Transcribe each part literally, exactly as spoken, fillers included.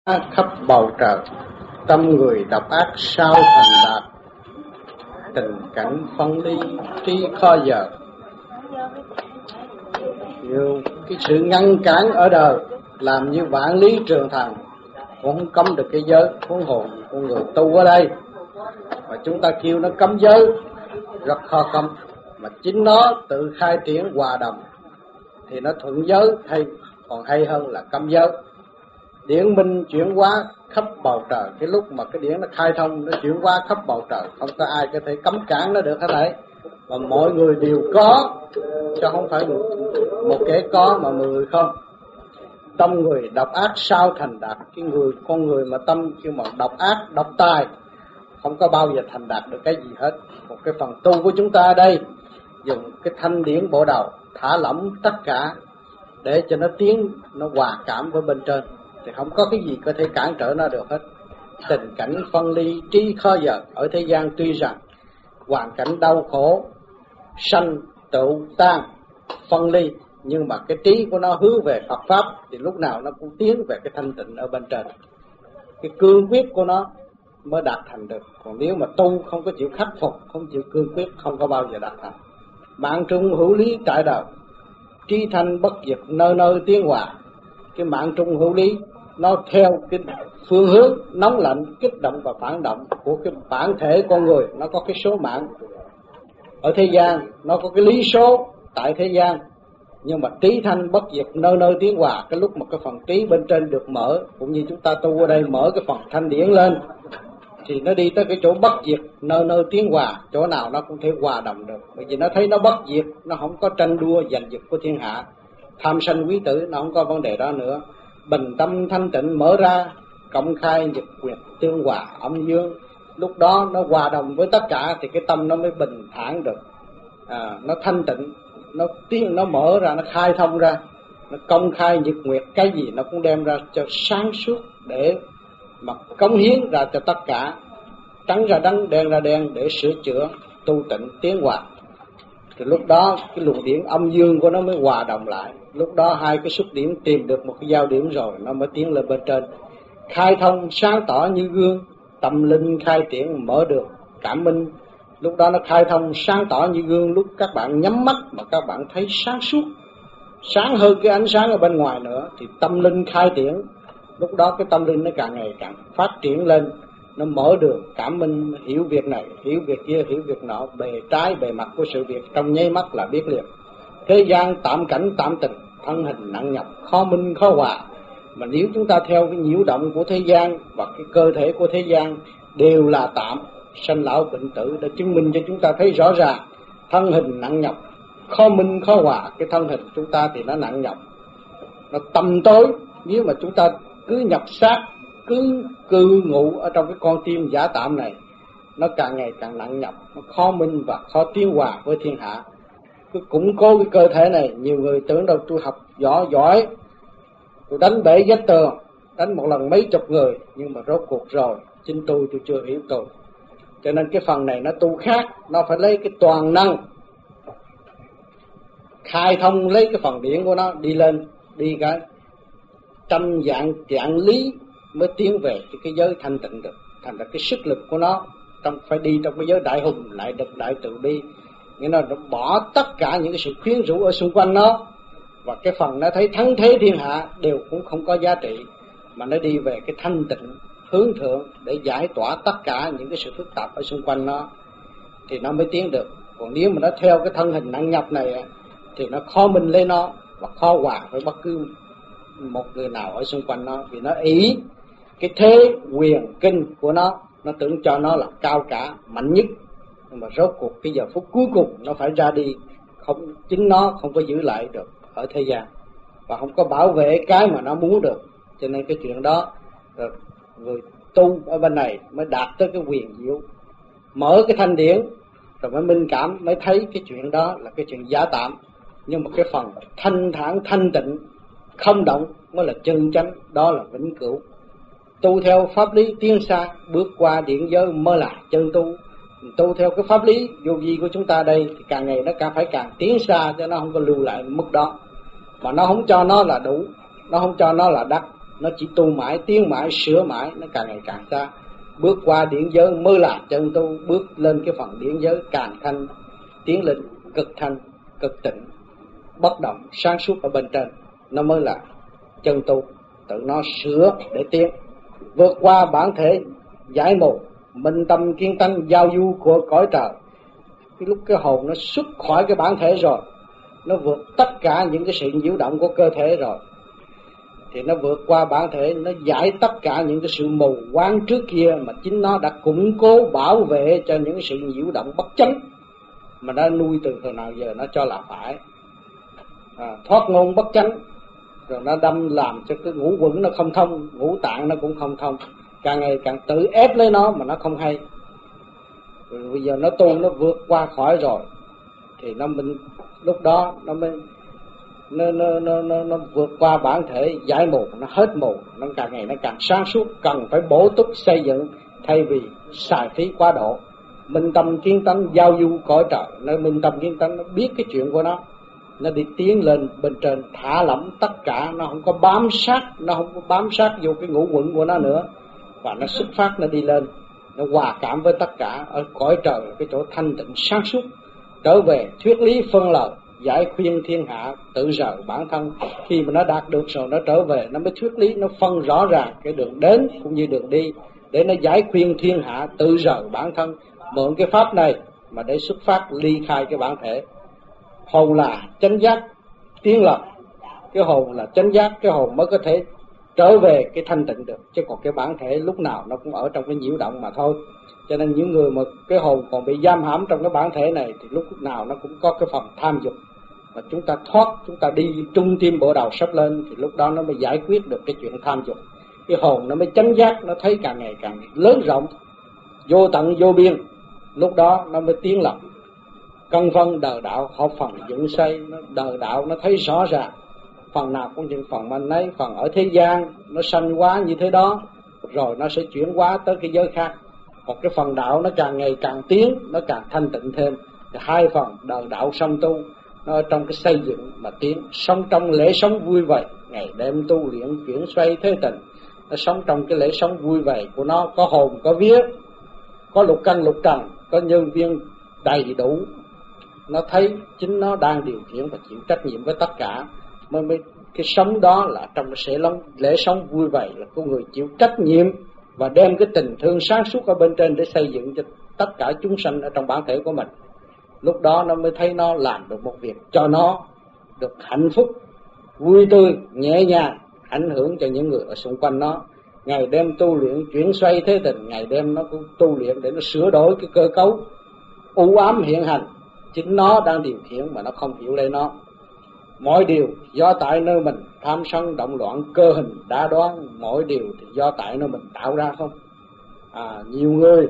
khắp bầu trời, tâm người độc ác sao thành đạt, tình cảnh phân ly trí khó giờ. Nhiều cái sự ngăn cản ở đời làm như vạn lý trường thành cũng không cấm được cái giới, huống hồ con người tu ở đây mà chúng ta kêu nó cấm giới rất khó cấm, mà chính nó tự khai triển hòa đồng thì nó thuận giới, hay còn hay hơn là cấm giới. Điển minh chuyển hóa khắp bầu trời, cái lúc mà cái điển nó khai thông, nó chuyển hóa khắp bầu trời, không có ai có thể cấm cản nó được hết thảy, mà mọi người đều có, chứ không phải một, một kẻ có mà mười người không. Tâm người độc ác sao thành đạt, cái người con người mà tâm kêu mà độc ác, độc tài, không có bao giờ thành đạt được cái gì hết. Một cái phần tu của chúng ta ở đây dùng cái thanh điển bộ đầu thả lỏng tất cả để cho nó tiến, nó hòa cảm với bên trên, thì không có cái gì có thể cản trở nó được hết. Tình cảnh phân ly trí khó giờ. Ở thế gian tuy rằng hoàn cảnh đau khổ, sanh tựu tan phân ly, nhưng mà cái trí của nó hướng về Phật Pháp thì lúc nào nó cũng tiến về cái thanh tịnh ở bên trên. Cái cương quyết của nó mới đạt thành được. Còn nếu mà tu không có chịu khắc phục, không chịu cương quyết, không có bao giờ đạt thành. Mạng trung hữu lý trải đầu, trí thanh bất diệt nơi nơi tiến hòa. Cái mạng trung hữu lý nó theo cái phương hướng nóng lạnh, kích động và phản động của cái bản thể con người. Nó có cái số mạng ở thế gian, nó có cái lý số tại thế gian, nhưng mà trí thanh bất diệt nơi nơi tiến hòa. Cái lúc mà cái phần trí bên trên được mở, cũng như chúng ta tu ở đây mở cái phần thanh điển lên, thì nó đi tới cái chỗ bất diệt nơi nơi tiến hòa, chỗ nào nó cũng thể hòa đồng được. Bởi vì nó thấy nó bất diệt, nó không có tranh đua giành giật của thiên hạ, tham sân quý tử, nó không có vấn đề đó nữa. Bình tâm thanh tịnh mở ra, công khai nhật nguyệt tương hòa âm dương, lúc đó nó hòa đồng với tất cả thì cái tâm nó mới bình thản được. À, nó thanh tịnh, nó tiến, nó mở ra, nó khai thông ra, nó công khai nhật nguyệt, cái gì nó cũng đem ra cho sáng suốt để mà cống hiến ra cho tất cả, trắng ra trắng, đen ra đen, để sửa chữa, tu tịnh, tiến hòa. Thì lúc đó cái luồng điển âm dương của nó mới hòa đồng lại. Lúc đó hai cái xúc điểm tìm được một cái giao điểm rồi, nó mới tiến lên bên trên, khai thông sáng tỏ như gương, tâm linh khai triển mở được cảm minh. Lúc đó nó khai thông sáng tỏ như gương, lúc các bạn nhắm mắt mà các bạn thấy sáng suốt, sáng hơn cái ánh sáng ở bên ngoài nữa, thì tâm linh khai triển. Lúc đó cái tâm linh nó càng ngày càng phát triển lên, nó mở đường cảm minh, hiểu việc này, hiểu việc kia, hiểu việc nọ, bề trái bề mặt của sự việc trong nháy mắt là biết liền. Thế gian tạm cảnh tạm tình, thân hình nặng nhọc, khó minh khó hòa. Mà nếu chúng ta theo cái nhiễu động của thế gian và cái cơ thể của thế gian đều là tạm, sanh lão bệnh tử đã chứng minh cho chúng ta thấy rõ ràng. Thân hình nặng nhọc, khó minh khó hòa. Cái thân hình chúng ta thì nó nặng nhọc, nó tầm tối. Nếu mà chúng ta cứ nhập xác, cứ cư ngụ ở trong cái con tim giả tạm này, nó càng ngày càng nặng nhọc, nó khó minh và khó tiến hòa với thiên hạ. Cứ củng cố cái cơ thể này. Nhiều người tưởng đâu tôi học giỏi giỏi, tôi đánh bể vách tường, đánh một lần mấy chục người, nhưng mà rốt cuộc rồi chính tôi tôi chưa hiểu tôi. Cho nên cái phần này nó tu khác, nó phải lấy cái toàn năng khai thông, lấy cái phần điển của nó đi lên, đi cái trăm dạng dạng lý mới tiến về cái, cái giới thanh tịnh được. Thành ra cái sức lực của nó trong phải đi trong cái giới đại hùng, lại độc đại từ bi, nghĩa là nó bỏ tất cả những cái sự khuyến rũ ở xung quanh nó, và cái phần nó thấy thắng thế thiên hạ đều cũng không có giá trị, mà nó đi về cái thanh tịnh hướng thượng để giải tỏa tất cả những cái sự phức tạp ở xung quanh nó, thì nó mới tiến được. Còn nếu mà nó theo cái thân hình nặng nhọc này thì nó khó minh lấy nó và khó hòa với bất cứ một người nào ở xung quanh nó, vì nó ý cái thế quyền kinh của nó, nó tưởng cho nó là cao cả mạnh nhất, nhưng mà rốt cuộc cái giờ phút cuối cùng nó phải ra đi, không, chính nó không có giữ lại được ở thế gian và không có bảo vệ cái mà nó muốn được. Cho nên cái chuyện đó người tu ở bên này mới đạt tới cái quyền diệu, mở cái thanh điển rồi mới minh cảm, mới thấy cái chuyện đó là cái chuyện giả tạm, nhưng mà cái phần thanh thản thanh tịnh không động mới là chân chánh, đó là vĩnh cửu. Tu theo pháp lý tiến xa, bước qua điển giới mới là chân tu. Tu theo cái pháp lý vô vi của chúng ta đây thì càng ngày nó càng phải càng tiến xa, cho nó không có lưu lại mức đó, mà nó không cho nó là đủ, nó không cho nó là đắc, nó chỉ tu mãi, tiến mãi, sửa mãi, nó càng ngày càng xa. Bước qua điển giới mới là chân tu, bước lên cái phần điển giới càng thanh, tiến lên cực thanh, cực tịnh, bất động, sáng suốt ở bên trên, nó mới là chân tu. Tự nó sửa để tiến, vượt qua bản thể giải mù, minh tâm kiến tánh, giao du của cõi trời. Cái lúc cái hồn nó xuất khỏi cái bản thể rồi, nó vượt tất cả những cái sự nhiễu động của cơ thể rồi, thì nó vượt qua bản thể, nó giải tất cả những cái sự mù quáng trước kia mà chính nó đã củng cố bảo vệ cho những cái sự nhiễu động bất chánh mà đã nuôi từ thời nào giờ nó cho là phải. À, thoát ngôn bất chánh, rồi nó đâm làm cho cái ngũ quẩn nó không thông, ngũ tạng nó cũng không thông, càng ngày càng tự ép lấy nó mà nó không hay. Rồi bây giờ nó tu, nó vượt qua khỏi rồi thì nó mình lúc đó nó mới nó nó nó nó, nó vượt qua bản thể giải mù, nó hết mù, nó càng ngày nó càng sáng suốt, cần phải bổ túc xây dựng thay vì xài phí quá độ. Minh tâm kiến tánh, giao du cõi trời, nó minh tâm kiến tánh, nó biết cái chuyện của nó, nó đi tiến lên bên trên, thả lỏng tất cả, nó không có bám sát, nó không có bám sát vô cái ngũ quẩn của nó nữa, và nó xuất phát, nó đi lên, nó hòa cảm với tất cả ở cõi trời, cái chỗ thanh tịnh sáng suốt, trở về thuyết lý phân lời, giải khuyên thiên hạ, tự rời bản thân. Khi mà nó đạt được rồi, nó trở về, nó mới thuyết lý, nó phân rõ ràng cái đường đến cũng như đường đi, để nó giải khuyên thiên hạ, tự rời bản thân. Mượn cái pháp này mà để xuất phát ly khai cái bản thể. Hồn là chánh giác tiến lập, cái hồn là chánh giác, cái hồn mới có thể trở về cái thanh tịnh được, chứ còn cái bản thể lúc nào nó cũng ở trong cái nhiễu động mà thôi. Cho nên những người mà cái hồn còn bị giam hãm trong cái bản thể này thì lúc nào nó cũng có cái phần tham dục, mà chúng ta thoát, chúng ta đi trung tim bộ đầu sắp lên thì lúc đó nó mới giải quyết được cái chuyện tham dục. Cái hồn nó mới chánh giác, nó thấy càng ngày càng lớn rộng, vô tận vô biên, lúc đó nó mới tiến lập. Cân phân đời đạo hợp phần dựng xây, nó đời đạo nó thấy rõ ràng, phần nào cũng những phần mình ấy, phần ở thế gian nó sanh hóa như thế đó, rồi nó sẽ chuyển hóa tới cái giới khác. Còn cái phần đạo nó càng ngày càng tiến, nó càng thanh tịnh thêm. Thì hai phần đời đạo song tu, nó ở trong cái xây dựng mà tiến, sống trong lễ sống vui vẻ, ngày đêm tu luyện chuyển xoay thế tình. Nó sống trong cái lễ sống vui vẻ của nó, có hồn, có vía, có lục căn lục trần, có nhân viên đầy đủ. Nó thấy chính nó đang điều khiển và chịu trách nhiệm với tất cả. Mới mới cái sống đó là trong cái lễ sống vui vẻ, là con người chịu trách nhiệm và đem cái tình thương sáng suốt ở bên trên để xây dựng cho tất cả chúng sanh ở trong bản thể của mình. Lúc đó nó mới thấy nó làm được một việc cho nó được hạnh phúc, vui tươi, nhẹ nhàng, ảnh hưởng cho những người ở xung quanh nó. Ngày đêm tu luyện chuyển xoay thế tình, ngày đêm nó cũng tu luyện để nó sửa đổi cái cơ cấu u ám hiện hành. Chính nó đang điều khiển mà nó không hiểu lấy nó. Mọi điều do tại nơi mình tham sân động loạn, cơ hình đa đoan, mọi điều thì do tại nơi mình tạo ra không. À, nhiều người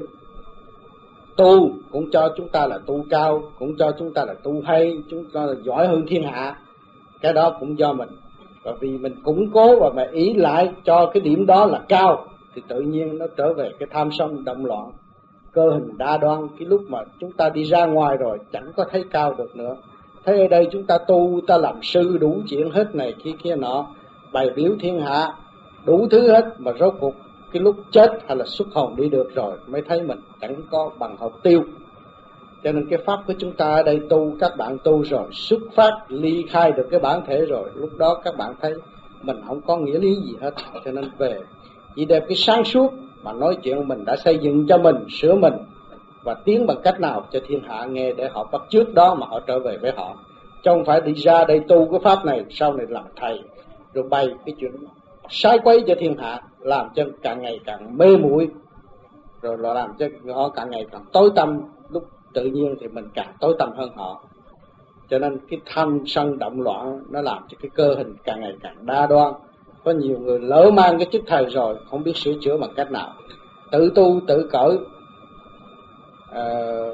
tu cũng cho chúng ta là tu cao, cũng cho chúng ta là tu hay, chúng ta là giỏi hơn thiên hạ. Cái đó cũng do mình. Và vì mình củng cố và mà ý lại cho cái điểm đó là cao, thì tự nhiên nó trở về cái tham sân động loạn, cơ hình đa đoan. Cái lúc mà chúng ta đi ra ngoài rồi chẳng có thấy cao được nữa. Thế ở đây chúng ta tu, ta làm sư đủ chuyện hết này kia kia nọ, bày biểu thiên hạ đủ thứ hết, mà rốt cuộc cái lúc chết hay là xuất hồn đi được rồi mới thấy mình chẳng có bằng hột tiêu. Cho nên cái pháp của chúng ta ở đây tu, các bạn tu rồi xuất phát ly khai được cái bản thể rồi, lúc đó các bạn thấy mình không có nghĩa lý gì hết. Cho nên về chỉ đem cái sáng suốt mà nói chuyện mình đã xây dựng cho mình, sửa mình và tiến bằng cách nào cho thiên hạ nghe để họ bắt chước đó mà họ trở về với họ. Chứ không phải đi ra đây tu cái pháp này sau này làm thầy rồi bày cái chuyện sai quấy cho thiên hạ, làm cho càng ngày càng mê muội, rồi là làm cho họ càng ngày càng tối tăm. Lúc tự nhiên thì mình càng tối tăm hơn họ. Cho nên cái tham sân động loạn nó làm cho cái cơ hình càng ngày càng đa đoan. Có nhiều người lỡ mang cái chức thầy rồi không biết sửa chữa bằng cách nào, tự tu tự cởi, uh,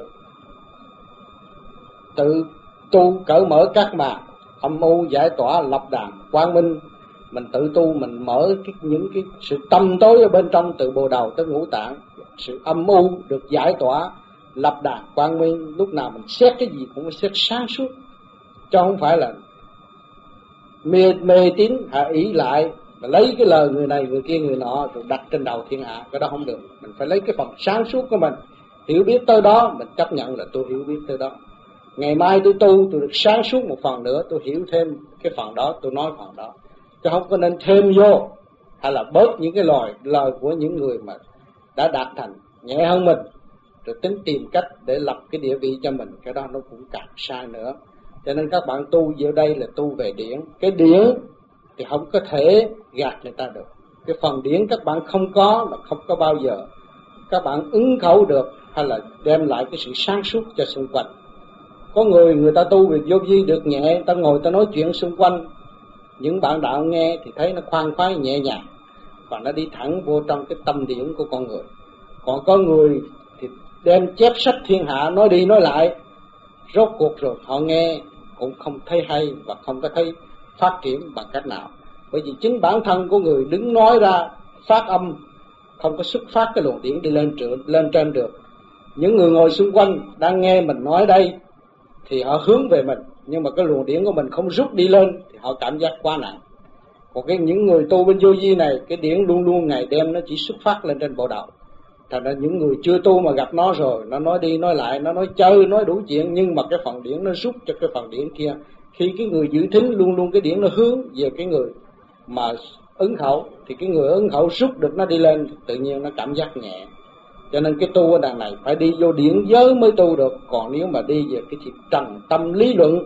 tự tu cởi mở các màn âm u giải tỏa lập đàn quang minh. Mình tự tu, mình mở cái, những cái sự tâm tối ở bên trong từ bồ đầu tới ngũ tạng, sự âm u được giải tỏa, lập đàn quang minh. Lúc nào mình xét cái gì cũng xét sáng suốt, chứ không phải là mê, mê tín hạ ý lại mà lấy cái lời người này người kia người nọ rồi đặt trên đầu thiên hạ, cái đó không được. Mình phải lấy cái phần sáng suốt của mình, hiểu biết tới đó mình chấp nhận là tôi hiểu biết tới đó. Ngày mai tôi tu tôi được sáng suốt một phần nữa, tôi hiểu thêm cái phần đó, tôi nói phần đó, chứ không có nên thêm vô hay là bớt những cái lời lời của những người mà đã đạt thành nhẹ hơn mình, rồi tính tìm cách để lập cái địa vị cho mình, cái đó nó cũng càng sai nữa. Cho nên các bạn tu giờ đây là tu về điển. Cái điển thì không có thể gạt người ta được. Cái phần điển các bạn không có là không có bao giờ các bạn ứng khẩu được hay là đem lại cái sự sáng suốt cho xung quanh. Có người người ta tu việc vô vi được nhẹ, ta ngồi ta nói chuyện xung quanh, những bạn đạo nghe thì thấy nó khoan khoái nhẹ nhàng và nó đi thẳng vô trong cái tâm điển của con người. Còn có người thì đem chép sách thiên hạ nói đi nói lại, rốt cuộc rồi họ nghe cũng không thấy hay và không có thấy phát triển bằng cách nào. Bởi vì chính bản thân của người đứng nói ra phát âm không có xuất phát cái luồng điển đi lên trên, lên trên được. Những người ngồi xung quanh đang nghe mình nói đây thì họ hướng về mình, nhưng mà cái luồng điển của mình không rút đi lên thì họ cảm giác quá nặng. Còn cái những người tu bên vô vi này, cái điển luôn luôn ngày đêm nó chỉ xuất phát lên trên bộ đầu. Thành ra những người chưa tu mà gặp nó rồi, nó nói đi nói lại, nó nói chơi, nói đủ chuyện, nhưng mà cái phần điển nó rút cho cái phần điển kia. Khi cái người giữ thính luôn luôn cái điển nó hướng về cái người mà ứng khẩu, thì cái người ứng khẩu rút được nó đi lên, tự nhiên nó cảm giác nhẹ. Cho nên cái tu ở đằng này phải đi vô điển giới mới tu được. Còn nếu mà đi về cái chuyện trần tâm lý luận,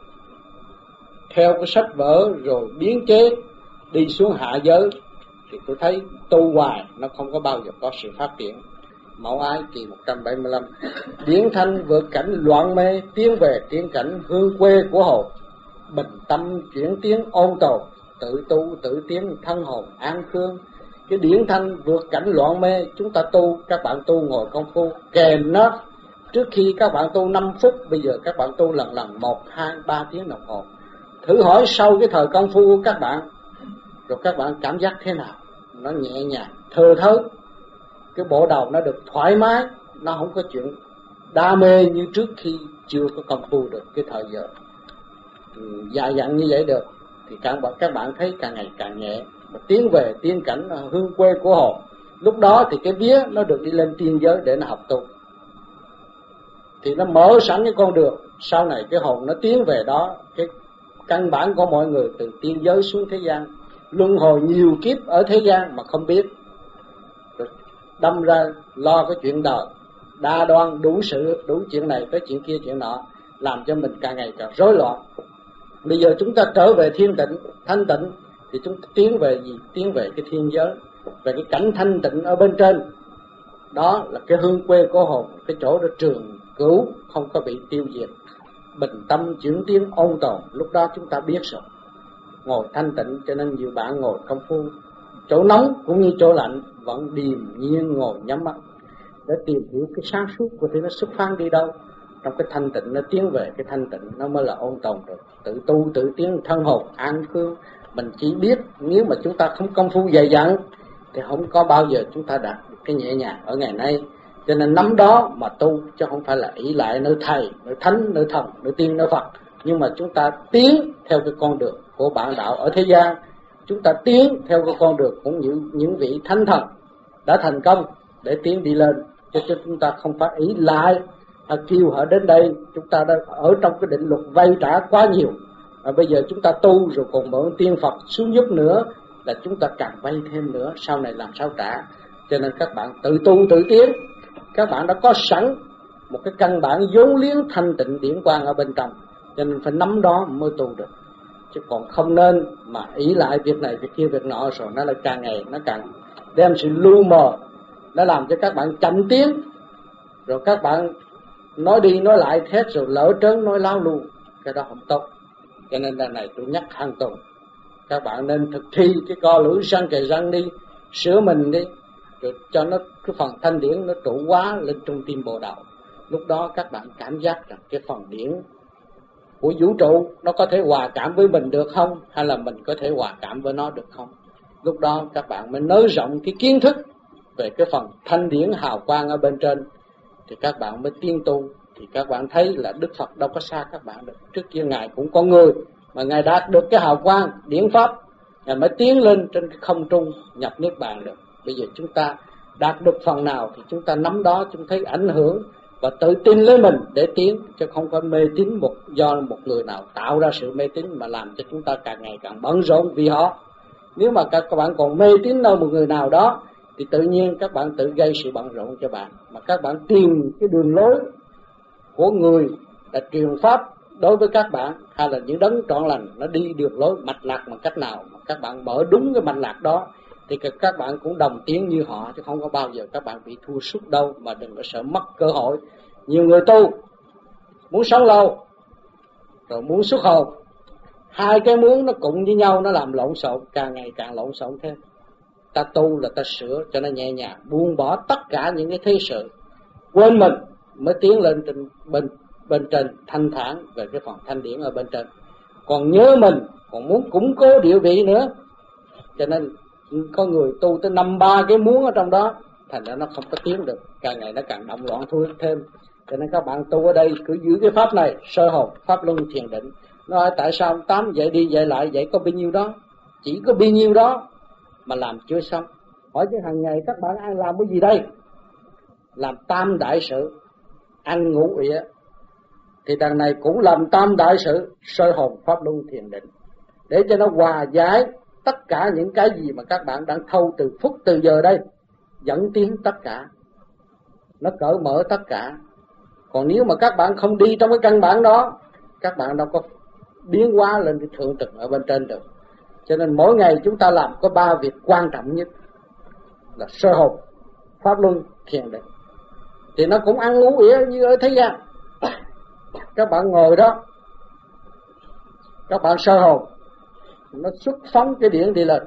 theo cái sách vở rồi biến chế đi xuống hạ giới, thì tôi thấy tu hoài nó không có bao giờ có sự phát triển. Mẫu Ái kỳ một trăm bảy mươi lăm. Điển thanh vượt cảnh loạn mê, tiến về tiến cảnh hương quê của hồn. Bình tâm chuyển tiến ôn tồn, tự tu tự tiến thân hồn an khương. Cái điển thanh vượt cảnh loạn mê, chúng ta tu, các bạn tu ngồi công phu kèm nó. Trước khi các bạn tu năm phút, bây giờ các bạn tu lần lần một, hai, ba tiếng đồng hồ. Thử hỏi sau cái thời công phu của các bạn, rồi các bạn cảm giác thế nào? Nó nhẹ nhàng, thơ thớt, cái bộ đầu nó được thoải mái, nó không có chuyện đam mê như trước khi chưa có công phu được cái thời giờ dài dặn như vậy được. Thì các bạn các bạn thấy càng ngày càng nhẹ, mà tiến về tiên cảnh hương quê của hồn. Lúc đó thì cái vía nó được đi lên tiên giới để nó học tu, thì nó mở sẵn cái con đường. Sau này cái hồn nó tiến về đó. Cái căn bản của mọi người từ tiên giới xuống thế gian, luân hồi nhiều kiếp ở thế gian mà không biết, rồi đâm ra lo cái chuyện đời, đa đoan đủ sự, đủ chuyện này tới chuyện kia chuyện nọ, làm cho mình càng ngày càng rối loạn. Bây giờ chúng ta trở về thiên tịnh, thanh tịnh, thì chúng ta tiến về gì? Tiến về cái thiên giới, về cái cảnh thanh tịnh ở bên trên. Đó là cái hương quê của hồn, cái chỗ đó trường cửu không có bị tiêu diệt. Bình tâm chuyển tiến ôn tồn, lúc đó chúng ta biết rồi. Ngồi thanh tịnh, cho nên nhiều bạn ngồi công phu chỗ nóng cũng như chỗ lạnh vẫn điềm nhiên ngồi nhắm mắt để tìm hiểu cái sáng suốt của thế nó xuất phát đi đâu. Trong cái thanh tịnh nó tiến về cái thanh tịnh, nó mới là ôn tồn rồi. Tự tu tự tiến thân hồn an khương. Mình chỉ biết nếu mà chúng ta không công phu dày dặn thì không có bao giờ chúng ta đạt được cái nhẹ nhàng ở ngày nay. Cho nên nắm đó mà tu, chứ không phải là ỷ lại nơi thầy, nơi thánh, nơi thần, nơi tiên, nơi Phật. Nhưng mà chúng ta tiến theo cái con đường của bản đạo ở thế gian. Chúng ta tiến theo cái con đường cũng như những vị thánh thần đã thành công để tiến đi lên. Cho nên chúng ta không phải ỷ lại à, kêu họ đến đây. Chúng ta đã ở trong cái định luật vay trả quá nhiều. À, bây giờ chúng ta tu rồi còn mượn tiên Phật xuống giúp nữa là chúng ta càng vay thêm nữa, sau này làm sao trả. Cho nên các bạn tự tu tự tiến. Các bạn đã có sẵn một cái căn bản vốn liếng thanh tịnh điển quang ở bên trong, cho nên phải nắm đó mới tu được. Chứ còn không nên mà ý lại việc này việc kia việc nọ, rồi nó lại càng ngày nó càng đem sự lu mờ, nó làm cho các bạn chậm tiến, rồi các bạn nói đi nói lại thét rồi lỡ trớn nói láo luôn, cái đó không tốt. Cho nên lần này tôi nhắc hàng tuần các bạn nên thực thi cái co lưỡi răng kề răng đi, sửa mình đi, rồi cho nó cái phần thanh điển nó trụ quá lên trung tim bộ đầu. Lúc đó các bạn cảm giác rằng cái phần điển của vũ trụ nó có thể hòa cảm với mình được không, hay là mình có thể hòa cảm với nó được không. Lúc đó các bạn mới nới rộng cái kiến thức về cái phần thanh điển hào quang ở bên trên, thì các bạn mới tiến tu. Thì các bạn thấy là Đức Phật đâu có xa các bạn được. Trước kia Ngài cũng có người mà Ngài đạt được cái hào quang điển pháp, Ngài mới tiến lên trên cái không trung nhập niết bàn được. Bây giờ chúng ta đạt được phần nào thì chúng ta nắm đó, chúng thấy ảnh hưởng và tự tin lấy mình để tiến, chứ không có mê tín một do một người nào tạo ra sự mê tín mà làm cho chúng ta càng ngày càng bận rộn vì họ. Nếu mà các bạn còn mê tín nơi một người nào đó thì tự nhiên các bạn tự gây sự bận rộn cho bạn. Mà các bạn tìm cái đường lối của người đã truyền pháp đối với các bạn, hay là những đấng trọn lành nó đi đường lối mạch lạc bằng cách nào mà các bạn mở đúng cái mạch lạc đó thì các bạn cũng đồng tiến như họ, chứ không có bao giờ các bạn bị thua sút đâu. Mà đừng có sợ mất cơ hội. Nhiều người tu muốn sống lâu rồi muốn xuất hồn, hai cái muốn nó cùng với nhau, nó làm lộn xộn, càng ngày càng lộn xộn thêm. Ta tu là ta sửa cho nó nhẹ nhàng, buông bỏ tất cả những cái thế sự, quên mình mới tiến lên trên bên bên trên thanh thản về cái phần thanh điển ở bên trên. Còn nhớ mình, còn muốn củng cố địa vị nữa, cho nên có người tu tới năm ba cái muốn ở trong đó, thành ra nó không có tiến được, càng ngày nó càng động loạn thui thêm. Cho nên các bạn tu ở đây cứ giữ cái pháp này, sơ hồn, pháp luân thiền định. Nói tại sao ông Tám dạy đi dạy lại dạy có bao nhiêu đó, chỉ có bao nhiêu đó mà làm chưa xong. Hỏi chứ hàng ngày các bạn ăn làm cái gì đây? Làm tam đại sự, ăn ngủ ỉa. Thì đằng này cũng làm tam đại sự, sơ hồn, pháp luân thiền định, để cho nó hòa giải tất cả những cái gì mà các bạn đang thâu từ phút từ giờ đây, dẫn tiến tất cả, nó cởi mở tất cả. Còn nếu mà các bạn không đi trong cái căn bản đó, các bạn đâu có biến hóa lên cái thượng tầng ở bên trên được. Cho nên mỗi ngày chúng ta làm có ba việc quan trọng nhất là sơ hồn, pháp luân, thiền định. Thì nó cũng ăn ngủ ỉa như ở thế gian. Các bạn ngồi đó, các bạn sơ hồn, nó xuất phóng cái điển đi lên.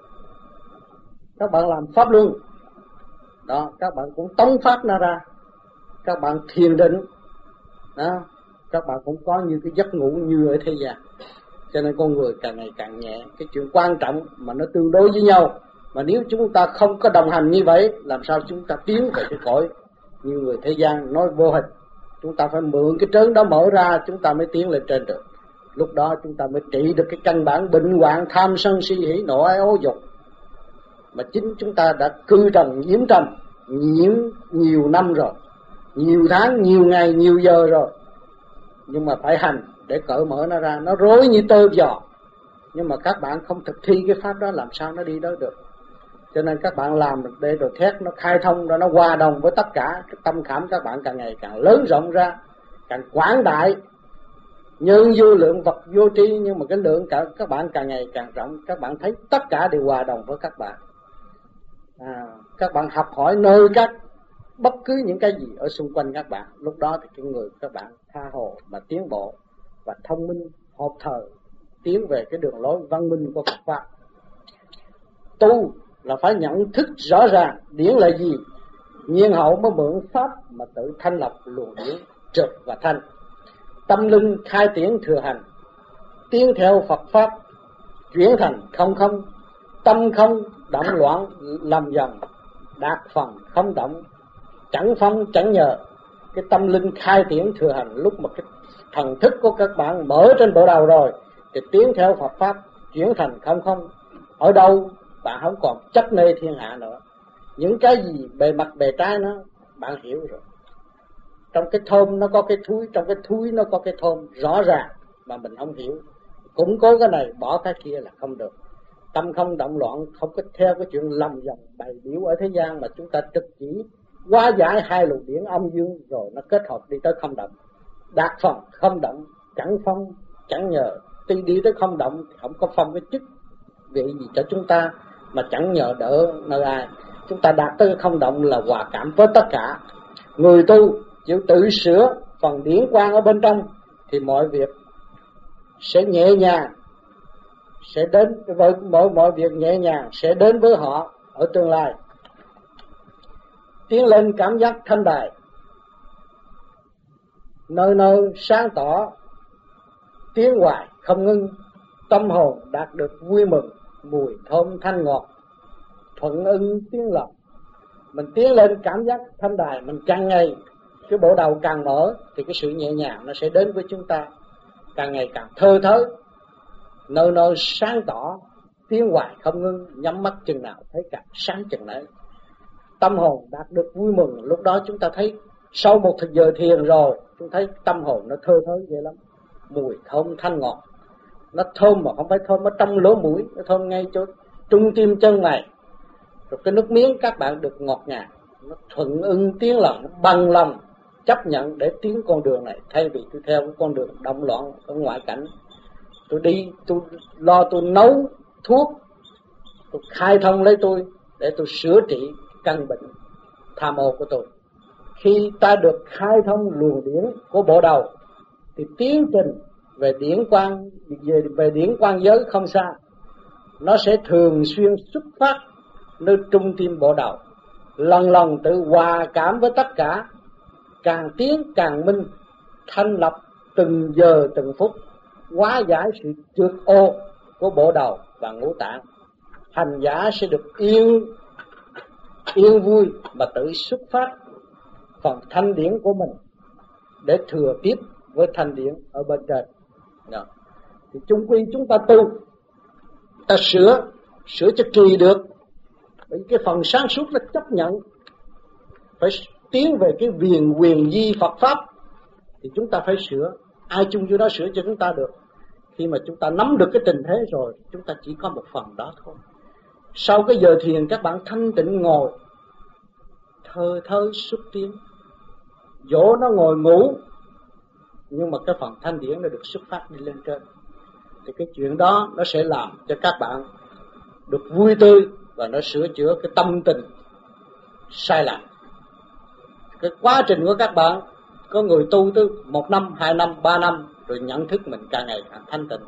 Các bạn làm pháp luân đó, các bạn cũng tống pháp nó ra. Các bạn thiền định đó, các bạn cũng có như cái giấc ngủ như ở thế gian. Cho nên con người càng ngày càng nhẹ. Cái chuyện quan trọng mà nó tương đối với nhau, mà nếu chúng ta không có đồng hành như vậy, làm sao chúng ta tiến về cái cõi như người thế gian nói vô hình. Chúng ta phải mượn cái trớn đó mở ra, chúng ta mới tiến lên trên được. Lúc đó chúng ta mới trị được cái căn bản bệnh hoạn tham sân si hỉ nộ ái ố dục mà chính chúng ta đã cư trần nhiễm trần nhiễm nhiều năm rồi, nhiều tháng, nhiều ngày, nhiều giờ rồi. Nhưng mà phải hành để cởi mở nó ra. Nó rối như tơ giò, nhưng mà các bạn không thực thi cái pháp đó, làm sao nó đi đó được. Cho nên các bạn làm được để rồi thét nó khai thông ra, nó hòa đồng với tất cả. Cái tâm khảm các bạn càng ngày càng lớn rộng ra, càng quảng đại. Nhân vô lượng vật vô tri, nhưng mà cái lượng cả các bạn càng ngày càng rộng. Các bạn thấy tất cả đều hòa đồng với các bạn. À, các bạn học hỏi nơi các bất cứ những cái gì ở xung quanh các bạn. Lúc đó thì cái người các bạn tha hồ mà tiến bộ và thông minh hợp thời, tiến về cái đường lối văn minh của Phật pháp. Tu là phải nhận thức rõ ràng điển là gì, nhiên hậu mới mượn pháp mà tự thanh lập luồng điển trực và thanh. Tâm linh khai triển thừa hành, tiến theo Phật pháp, chuyển thành không không. Tâm không động loạn làm dòng, đạt phần không động, chẳng phong chẳng nhờ. Cái tâm linh khai triển thừa hành, lúc mà cái thần thức của các bạn mở trên bộ đầu rồi thì tiến theo Phật pháp, chuyển thành không không. Ở đâu bạn không còn chấp mê thiên hạ nữa. Những cái gì bề mặt bề trái nó bạn hiểu rồi. Trong cái thơm nó có cái thúi, trong cái thúi nó có cái thơm rõ ràng mà mình không hiểu. Củng cố cái này bỏ cái kia là không được. Tâm không động loạn, không có theo cái chuyện lầm dòng bày biểu ở thế gian, mà chúng ta trực chỉ hóa giải hai luồng điển âm dương rồi nó kết hợp đi tới không động. Đạt phần không động, chẳng phong chẳng nhờ. Tuy đi tới không động thì không có phong cái chức vị gì cho chúng ta, mà chẳng nhờ đỡ nơi ai. Chúng ta đạt tới không động là hòa cảm với tất cả. Người tu chịu tự sửa phần điển quang ở bên trong thì mọi việc sẽ nhẹ nhàng, sẽ đến với mọi mọi việc nhẹ nhàng sẽ đến với họ ở tương lai. Tiến lên cảm giác thanh đài, nơi nơi sáng tỏ, tiến hoài không ngưng. Tâm hồn đạt được vui mừng, mùi thơm thanh ngọt, thuận ưng tiếng lòng. Mình tiến lên cảm giác thanh đài, mình càng ngày cái bộ đầu càng mở thì cái sự nhẹ nhàng nó sẽ đến với chúng ta, càng ngày càng thơ thớ, nơi nơi sáng tỏ, tiến hoài không ngưng, nhắm mắt chừng nào thấy càng sáng chừng nấy. Tâm hồn đạt được vui mừng, lúc đó chúng ta thấy sau một thời giờ thiền rồi, chúng thấy tâm hồn nó thơ thới dễ lắm, mùi thơm thanh ngọt, nó thơm mà không phải thơm ở trong lỗ mũi, nó thơm ngay chỗ trung tim chân này. Rồi cái nước miếng các bạn được ngọt ngào, nó thuận ưng tiếng lòng, nó bằng lòng chấp nhận để tiến con đường này, thay vì tôi theo cái con đường động loạn ở ngoại cảnh. Tôi đi, tôi lo tôi nấu thuốc, tôi khai thông lấy tôi để tôi sửa trị căn bệnh tham ô của tôi. Khi ta được khai thông luồng điển của bộ đầu thì tiến trình về điển quang về, về điển quang giới không xa, nó sẽ thường xuyên xuất phát nơi trung tim bộ đầu, lần lần tự hòa cảm với tất cả, càng tiến càng minh, thanh lập từng giờ từng phút, hóa giải sự trượt ô của bộ đầu và ngũ tạng. Hành giả sẽ được yên yên vui mà tự xuất phát phần thanh điển của mình để thừa tiếp với thanh điển ở bên trên. Đó. Thì chung quy chúng ta tu, ta sửa sửa cho kỳ được, bởi cái phần sáng suốt nó chấp nhận phải tiến về cái viền quyền di Phật pháp, thì chúng ta phải sửa. Ai chung vô đó sửa cho chúng ta được. Khi mà chúng ta nắm được cái tình thế rồi, chúng ta chỉ có một phần đó thôi. Sau cái giờ thiền các bạn thanh tịnh ngồi, thơ thơ xuất tiến, dỗ nó ngồi ngủ, nhưng mà cái phần thanh điển nó được xuất phát đi lên trên. Thì cái chuyện đó nó sẽ làm cho các bạn được vui tươi và nó sửa chữa cái tâm tình sai lầm. Cái quá trình của các bạn, có người tu tới một năm, hai năm, ba năm rồi nhận thức mình càng ngày càng thanh tịnh.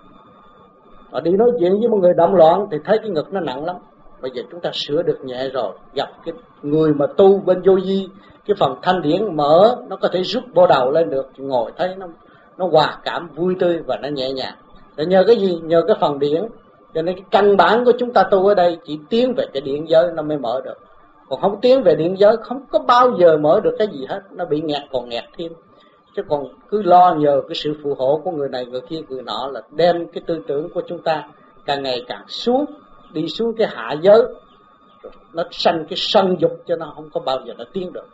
Họ đi nói chuyện với một người động loạn thì thấy cái ngực nó nặng lắm. Bây giờ chúng ta sửa được nhẹ rồi, gặp cái người mà tu bên vô vi, cái phần thanh điển mở, nó có thể rút bộ đầu lên được, ngồi thấy nó nó hòa cảm vui tươi và nó nhẹ nhàng. Để nhờ cái gì? Nhờ cái phần điển. Cho nên cái căn bản của chúng ta tu ở đây chỉ tiến về cái điển giới nó mới mở được. Còn không tiến về điển giới không có bao giờ mở được cái gì hết, nó bị nghẹt còn nghẹt thêm. Chứ còn cứ lo nhờ cái sự phù hộ của người này người kia người nọ là đem cái tư tưởng của chúng ta càng ngày càng xuống, đi xuống cái hạ giới, nó sanh cái sân dục cho nó không có bao giờ nó tiến được.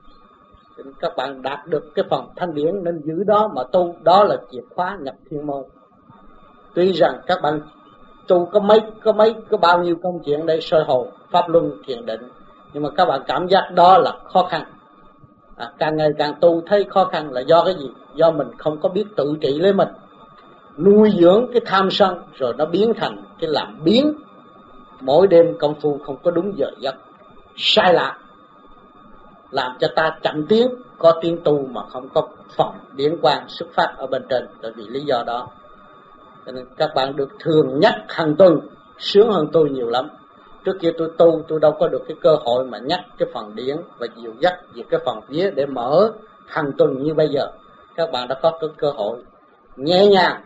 Nên các bạn đạt được cái phần thanh điển nên giữ đó mà tu, đó là chìa khóa nhập thiên môn. Tuy rằng các bạn tu có mấy có mấy có bao nhiêu công chuyện đây, soi hồn, pháp luân, thiền định, nhưng mà các bạn cảm giác đó là khó khăn. À, càng ngày càng tu thấy khó khăn là do cái gì? Do mình không có biết tự trị lấy mình, nuôi dưỡng cái tham sân rồi nó biến thành cái làm biến. Mỗi đêm công phu không có đúng giờ giấc, sai lạc, làm cho ta chậm tiến, có tiến tu mà không có phần điển quang xuất phát ở bên trên. Tại vì lý do đó cho nên các bạn được thường nhắc hàng tuần, sướng hơn tôi nhiều lắm. Trước kia tôi tu, tôi đâu có được cái cơ hội mà nhắc cái phần điển và dìu dắt về cái phần vía để mở hàng tuần như bây giờ. Các bạn đã có cái cơ hội nhẹ nhàng,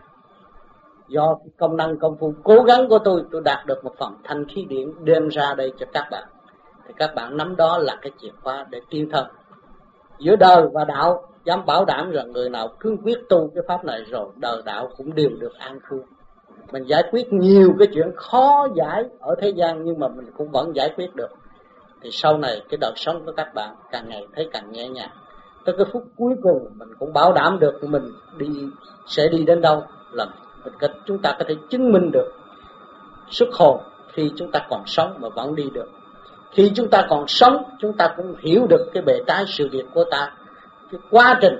do cái công năng công phu cố gắng của tôi, tôi đạt được một phần thanh khí điển đem ra đây cho các bạn. Thì các bạn nắm đó là cái chìa khóa để tiến thân. Giữa đời và đạo, dám bảo đảm rằng người nào cương quyết tu cái pháp này rồi, đời đạo cũng đều được an cư. Mình giải quyết nhiều cái chuyện khó giải ở thế gian nhưng mà mình cũng vẫn giải quyết được. Thì sau này cái đời sống của các bạn càng ngày thấy càng nhẹ nhàng. Tới cái phút cuối cùng mình cũng bảo đảm được mình đi sẽ đi đến đâu, là mình, chúng ta có thể chứng minh được xuất hồn khi chúng ta còn sống mà vẫn đi được. Khi chúng ta còn sống, chúng ta cũng hiểu được cái bề trái sự việc của ta, cái quá trình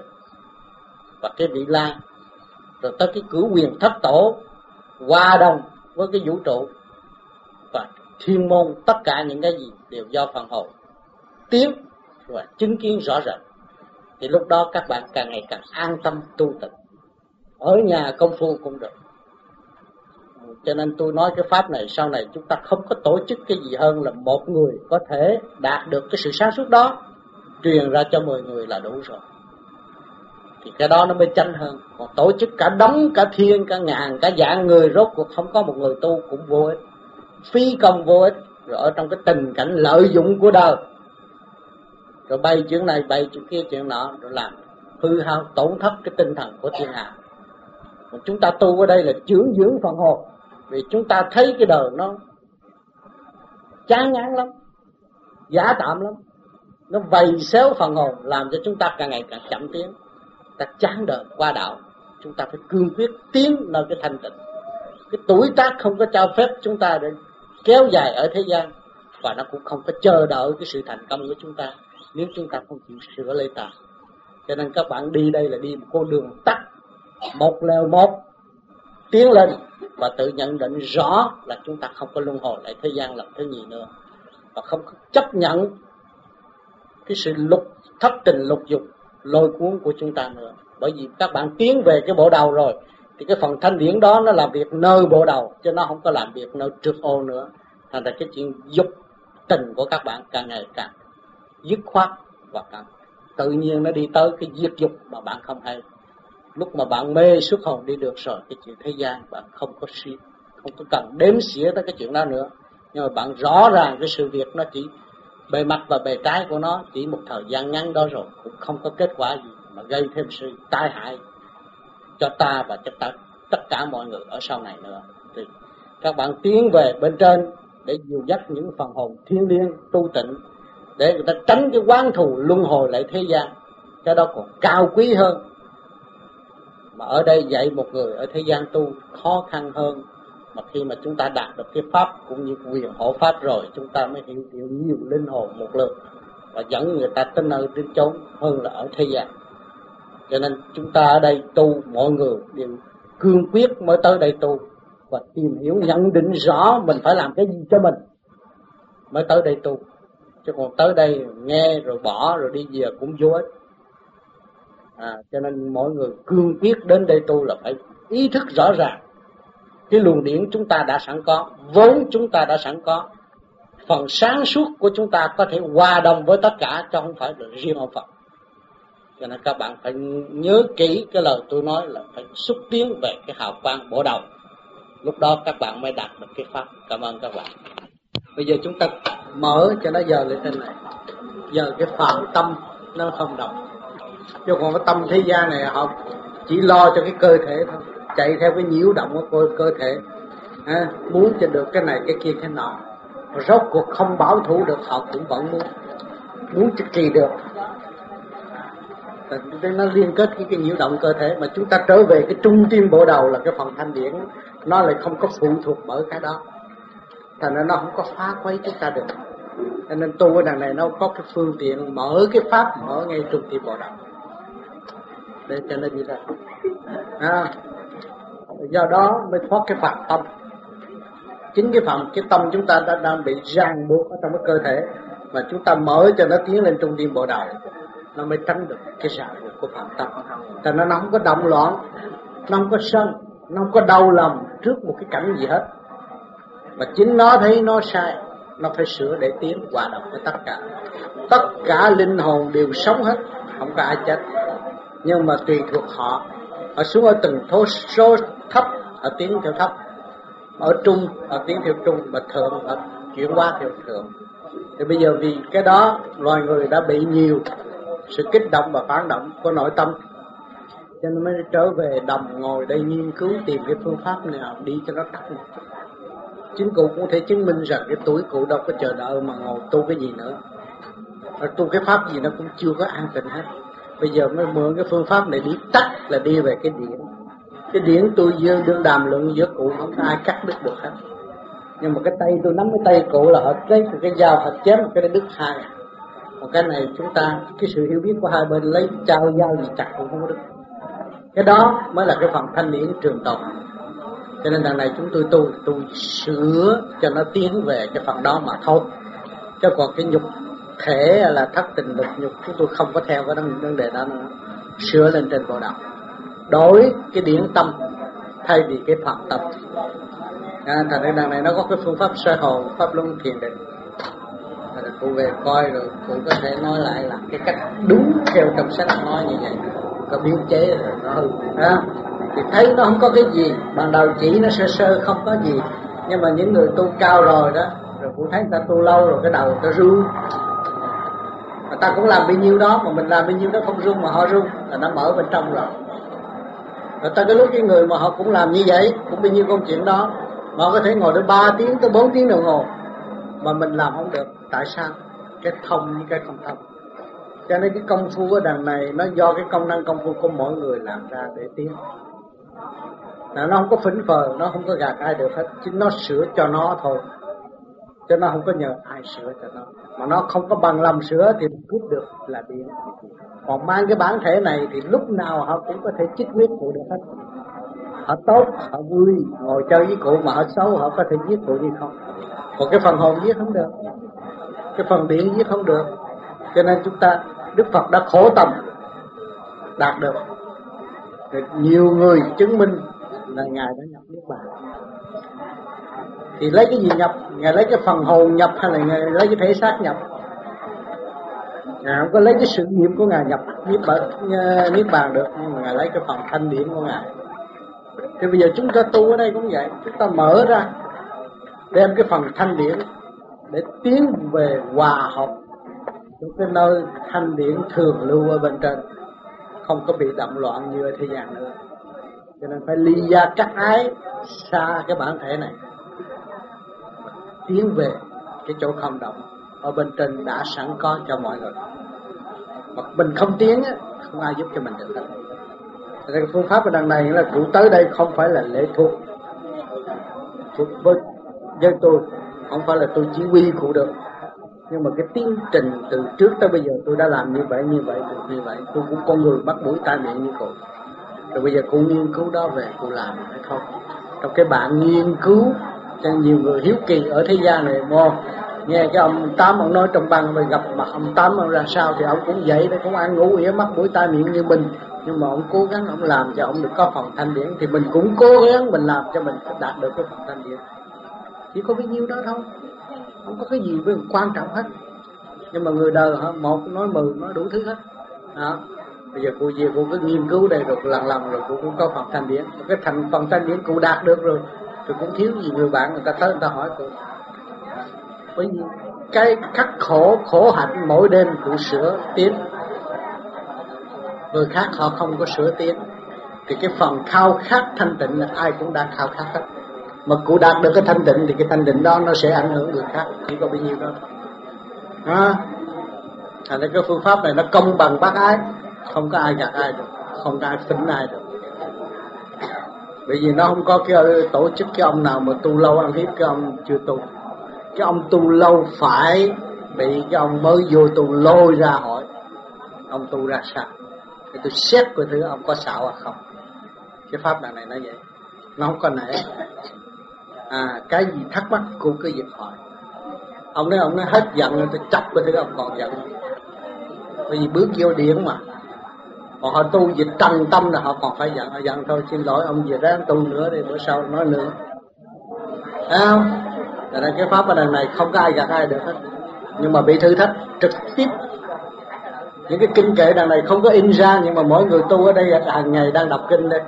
và cái vị lai, rồi tới cái cửu quyền thất tổ hòa đồng với cái vũ trụ và thiên môn, tất cả những cái gì đều do phần hồn tiến và chứng kiến rõ rệt. Thì lúc đó các bạn càng ngày càng an tâm tu tịnh, ở nhà công phu cũng được. Cho nên tôi nói cái pháp này sau này chúng ta không có tổ chức cái gì hơn là một người có thể đạt được cái sự sáng suốt đó, truyền ra cho mười người là đủ rồi. Thì cái đó nó mới chánh hơn. Còn tổ chức cả đống, cả thiên, cả ngàn, cả vạn người, rốt cuộc không có một người tu cũng vô ích, phí công vô ích. Rồi ở trong cái tình cảnh lợi dụng của đời, rồi bay chuyện này, bay chuyện kia, chuyện nọ, rồi làm hư hao, tổn thất cái tinh thần của thiên hạ. Còn chúng ta tu ở đây là dưỡng dưỡng phần hồn, Vì chúng ta thấy cái đời nó chán ngán lắm, giả tạm lắm, nó vầy xéo phần hồn, làm cho chúng ta càng ngày càng chậm tiến. Ta chán đời qua đạo, chúng ta phải cương quyết tiến nơi cái thanh tịnh. Cái tuổi tác không có cho phép chúng ta để kéo dài ở thế gian, và nó cũng không có chờ đợi cái sự thành công của chúng ta nếu chúng ta không chịu sửa lấy ta. Cho nên các bạn đi đây là đi một con đường tắt, một lèo một tiến lên, và tự nhận định rõ là chúng ta không có luân hồi lại thế gian lần thứ nhì nữa, và không chấp nhận cái sự lục thất tình lục dục lôi cuốn của chúng ta nữa. Bởi vì các bạn tiến về cái bộ đầu rồi thì cái phần thanh điển đó nó làm việc nơi bộ đầu, chứ nó không có làm việc nơi trượt ô nữa. Thành ra cái chuyện dục tình của các bạn càng ngày càng dứt khoát, và càng tự nhiên nó đi tới cái diệt dục mà bạn không hay. Lúc mà bạn mê xuất hồn đi được rồi, cái chuyện thế gian bạn không có suy, không có cần đếm xỉa tới cái chuyện đó nữa. Nhưng mà bạn rõ ràng cái sự việc nó chỉ bề mặt và bề trái của nó chỉ một thời gian ngắn đó rồi, cũng không có kết quả gì mà gây thêm sự tai hại cho ta và cho ta, tất cả mọi người ở sau này nữa. Thì các bạn tiến về bên trên để dìu dắt những phần hồn thiên liêng tu tịnh, để người ta tránh cái oán thù luân hồi lại thế gian. Cái đó còn cao quý hơn. Mà ở đây dạy một người ở thế gian tu khó khăn hơn. Mà khi mà chúng ta đạt được cái pháp cũng như quyền hộ pháp rồi, chúng ta mới hiện diện nhiều linh hồn một lượt và dẫn người ta tới nơi đến chốn hơn là ở thế gian. Cho nên chúng ta ở đây tu, mọi người đều cương quyết mới tới đây tu, và tìm hiểu nhận định rõ mình phải làm cái gì cho mình mới tới đây tu. Chứ còn tới đây nghe rồi bỏ rồi đi về cũng vô ích. À, cho nên mỗi người cương quyết đến đây tu là phải ý thức rõ ràng cái luồng điển chúng ta đã sẵn có, vốn chúng ta đã sẵn có. Phần sáng suốt của chúng ta có thể hòa đồng với tất cả, chứ không phải là riêng ông Phật. Cho nên các bạn phải nhớ kỹ cái lời tôi nói là phải xúc tiến về cái hào quang bộ đầu. Lúc đó các bạn mới đạt được cái pháp. Cảm ơn các bạn. Bây giờ chúng ta mở cho nó giờ lên trên này. Giờ cái phạm tâm nó không động. Chứ còn cái tâm thế gian này họ chỉ lo cho cái cơ thể thôi, chạy theo cái nhiễu động của cơ thể, à, muốn cho được cái này cái kia cái nọ, rốt cuộc không bảo thủ được họ cũng vẫn muốn muốn cho kỳ được. Nó liên kết với cái nhiễu động cơ thể. Mà chúng ta trở về cái trung tim bộ đầu là cái phần thanh điển, nó lại không có phụ thuộc bởi cái đó, thành ra nó không có phá quấy chúng ta được. Cho nên tu ở đằng này nó có cái phương tiện mở cái pháp, mở ngay trung tim bộ đầu để cho nên như thế. À, do đó mới thoát cái phạm tâm. Chính cái phạm cái tâm chúng ta đã đang bị ràng buộc ở trong cái cơ thể, mà chúng ta mở cho nó tiến lên trung tim bộ đầu, nó mới tránh được cái ràng buộc của phạm tâm. Thành ra nó không có động loạn, nó không có sân, nó không có đau lòng trước một cái cảnh gì hết, mà chính nó thấy nó sai, nó phải sửa để tiến hòa đồng với tất cả. Tất cả linh hồn đều sống hết, không có ai chết, nhưng mà tùy thuộc họ. Họ xuống ở từng số, số thấp, họ tiến theo thấp, ở trung, họ tiến theo trung, mà thượng, họ chuyển qua theo thượng. Thì bây giờ vì cái đó, loài người đã bị nhiều sự kích động và phản động của nội tâm, cho nên mới trở về đồng ngồi đây nghiên cứu tìm cái phương pháp nào đi cho nó đắc. Chính cụ cũng thể chứng minh rằng cái tuổi cụ đâu có chờ đợi mà ngồi tu cái gì nữa, và tu cái pháp gì nó cũng chưa có an tịnh hết. Bây giờ mới mượn cái phương pháp này đi tắt là đi về cái điển. Cái điển tôi dương đương đàm luận giữa cụ không có ai cắt đứt được hết. Nhưng mà cái tay tôi nắm cái tay cụ là họ lấy cái dao họ chém một cái đứt hai. Còn cái này chúng ta cái sự hiểu biết của hai bên lấy dao dao gì chặt cũng không có đứt. Cái đó mới là cái phần thanh điển trường tồn. Cho nên đằng này chúng tôi tu tu sửa cho nó tiến về cái phần đó mà thôi. Chứ còn cái nhục thể là thất tình lục nhục chúng tôi không có theo cái vấn đề đó nữa. Sửa lên trên bộ đạo, đổi cái điển tâm thay vì cái phạm tâm. À, thành ra đằng này nó có cái phương pháp soi hồn, pháp luân thiền định. Cụ về coi rồi cụ có thể nói lại là cái cách đúng theo trong sách nói như vậy, có biến chế rồi nó hư. À, thì thấy nó không có cái gì, ban đầu chỉ nó sơ sơ không có gì, nhưng mà những người tu cao rồi đó, rồi cụ thấy người ta tu lâu rồi cái đầu người ta run. Người ta cũng làm bấy nhiêu đó, mà mình làm bấy nhiêu đó không run mà họ run, là nó mở bên trong rồi. Rồi ta cái lúc cái người mà họ cũng làm như vậy, cũng bấy nhiêu công chuyện đó, Mà có thể ngồi đến ba tiếng tới bốn tiếng đồng hồ mà mình làm không được. Tại sao? Cái thông với cái không thông. Cho nên cái công phu ở đằng này nó do cái công năng công phu của mỗi người làm ra để tiến. Nó không có phỉnh phờ, nó không có gạt ai được hết, chứ nó sửa cho nó thôi, cho nó không có nhờ ai sửa cho nó. Mà nó không có bằng lòng sửa thì cướp được là điên. Còn mang cái bản thể này thì lúc nào họ cũng có thể chích huyết cụ được hết. Họ tốt, họ vui, ngồi chơi với cụ, mà họ xấu, họ có thể giết cụ đi không. Còn cái phần hồn giết không được, cái phần điện giết không được. Cho nên chúng ta, Đức Phật đã khổ tâm đạt được. Nhiều người chứng minh là Ngài đã nhập Niết Bàn. Thì lấy cái gì nhập? Ngài lấy cái phần hồn nhập hay là Ngài lấy cái thể xác nhập? Ngài không có lấy cái sự nghiệp của Ngài nhập Niết Bàn, Niết Bàn được, nhưng mà Ngài lấy cái phần thanh điển của Ngài. Thì bây giờ chúng ta tu ở đây cũng vậy, chúng ta mở ra, đem cái phần thanh điển để tiến về hòa hợp trong cái nơi thanh điển thường lưu ở bên trên, không có bị động loạn như ở thế gian nữa. Cho nên phải ly gia cắt ái, xa cái bản thể này, tiến về cái chỗ không động ở bên trên đã sẵn có cho mọi người. Mà mình không tiến, không ai giúp cho mình được hết. Cái phương pháp ở đằng này là cụ tới đây không phải là lệ thuộc thuộc với với tôi, không phải là tôi chỉ huy cụ được, nhưng mà cái tiến trình từ trước tới bây giờ tôi đã làm như vậy, như vậy, như vậy. Tôi cũng con người bắt mũi tai miệng như cụ. Rồi bây giờ cụ nghiên cứu đó về cụ làm hay không? Trong cái bạn nghiên cứu, cho nhiều người hiếu kỳ ở thế gian này, mô nghe cái ông Tám ông nói trong băng, mình gặp mặt ông Tám ông ra sao thì ông cũng vậy đấy, cũng ăn ngủ ỉa mắt mũi tai miệng như mình, nhưng mà ông cố gắng ông làm cho ông được có phần thanh điển, thì mình cũng cố gắng mình làm cho mình đạt được cái phần thanh điển. Chỉ có bấy nhiêu đó thôi, không có cái gì với quan trọng hết. Nhưng mà người đời họ một nói mười, nói đủ thứ hết đó. Bây giờ cô về cô cứ nghiên cứu đây rồi lần lần rồi cô cũng có phần thanh điển, cái thành phần thanh điển cô đạt được rồi, rồi cũng thiếu gì người bạn người ta tới người ta hỏi cô. Bởi vì cái khắc khổ khổ hạnh mỗi đêm cụ sửa tiến, người khác họ không có sửa tiến, thì cái phần khao khát thanh tịnh là ai cũng đang khao khát hết. Mà cụ đạt được cái thanh tịnh thì cái thanh tịnh đó nó sẽ ảnh hưởng người khác, chỉ có bao nhiêu đó. À, thành ra cái phương pháp này nó công bằng bác ái, không có ai gạt ai được, không có ai phỉnh ai được. Bởi vì nó không có cái tổ chức cái ông nào mà tu lâu ăn hiếp cái ông chưa tu. Cái ông tu lâu phải bị cái ông mới vô tu lôi ra hỏi ông tu ra sao, thì tôi xét coi thử ông có xạo hay không. Cái pháp đằng này nó vậy, nó không có nể. À, cái gì thắc mắc cô cứ việc hỏi. Ông nói ông nói hết giận rồi, tôi chọc coi thử ông còn giận. Bởi vì bước vô điện mà, còn họ tu dịch trần tâm là họ còn phải giận. Họ giận thôi, xin lỗi ông về ráng tu nữa đi, bữa sau nói nữa. Thấy không? Tại nên cái pháp ở đằng này không có ai gạt ai được hết. Nhưng mà bị thử thách trực tiếp. Những cái kinh kệ đằng này không có in ra, nhưng mà mỗi người tu ở đây hàng ngày đang đọc kinh đây.